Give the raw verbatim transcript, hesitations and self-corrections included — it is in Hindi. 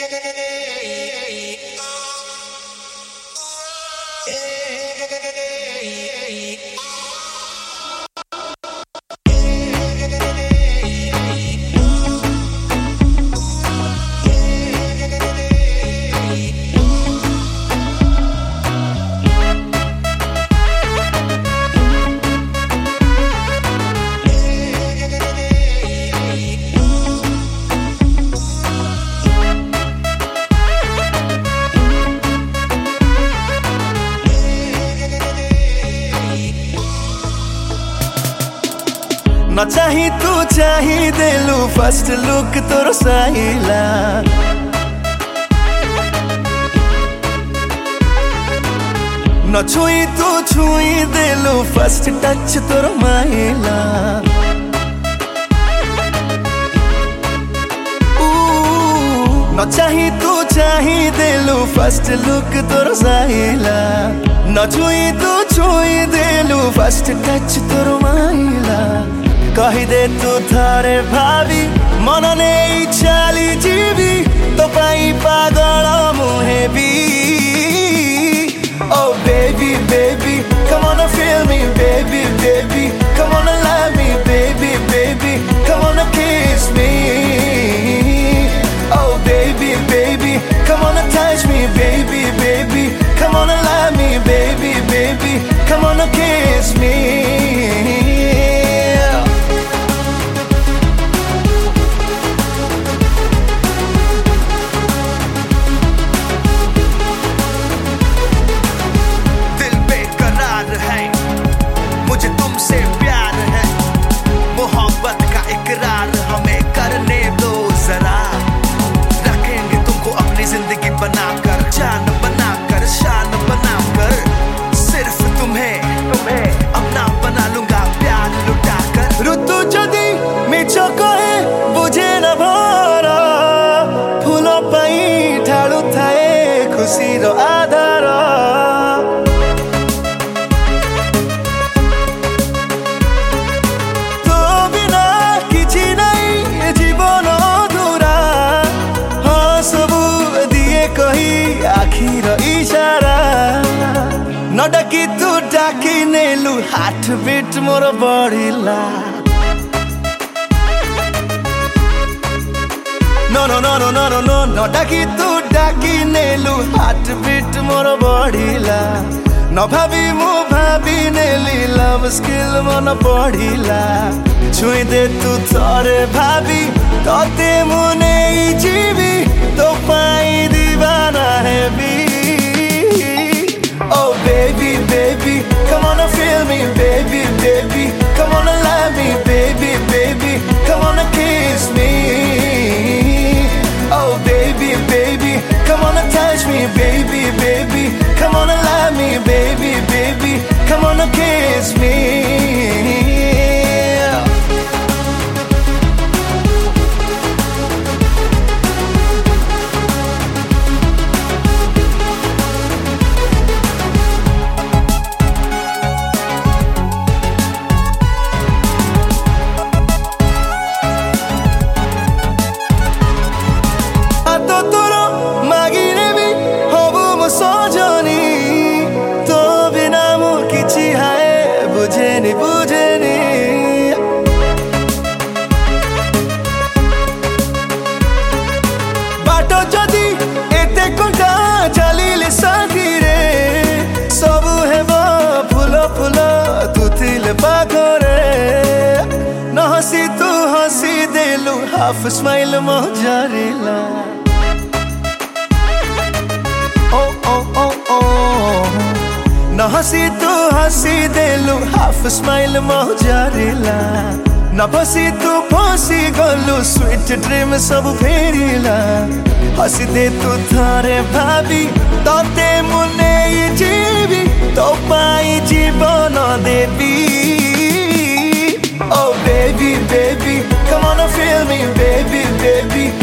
न चाही तू चाही देलू फर्स्ट लुक तोर साइला न छुई तू छुई देलू फर्स्ट टच तोर माइला न चाही तू चाही देलू फर्स्ट लुक तोर साइला न छुई तू छुई देलू फर्स्ट टच तोर माइला कही दे तू थारे भाभी मन नहीं चाली जीवी तो पाई पागल मुहे भी Oh baby baby come on and feel me baby baby come on and love me baby baby come on and kiss me Oh baby baby come on and touch me baby baby come on and love me baby baby come on and kiss me खुशीरो आधार तो बिना किछि नहीं जीवन अधूरा हाँ सबू दिए कही आखिर इशारा न डाकी तू डाकी नेलु हार्ट बीट मोर बढ़िला No no no no no no no no डाकी तू डाकी नेलु हार्ट बीट मोर बढ़िला न भाभी मु भाभी नेली लव स्किल मन बढ़िला छुई दे तू थरे भाभी तते मु नहीं जीवी तो पाई दीवाना है भी Oh baby baby come on and feel me baby baby come on and love me baby baby come on and kiss me Oh baby, baby, come on and touch me, baby, baby. Come on and love me, baby, baby. Come on and kiss me. बुझेनी बुझेनी बाटो जदी एते कंटा चलिले साथी रे सबु हेबो फुल फुल तू थिले पाखरे न हसी तू हसी देलु हाफ स्माइल मजारिला ओ ओ ओ ओ न हसी तू हसी देलु हाफ स्माइल मजारिला न फसी तू फसी गलु स्वीट ड्रीम सब फेरिला हसी दे तू थारे भाभी तते मुने जीवी तो पाई जीवन देवी Oh baby baby come on and feel me baby baby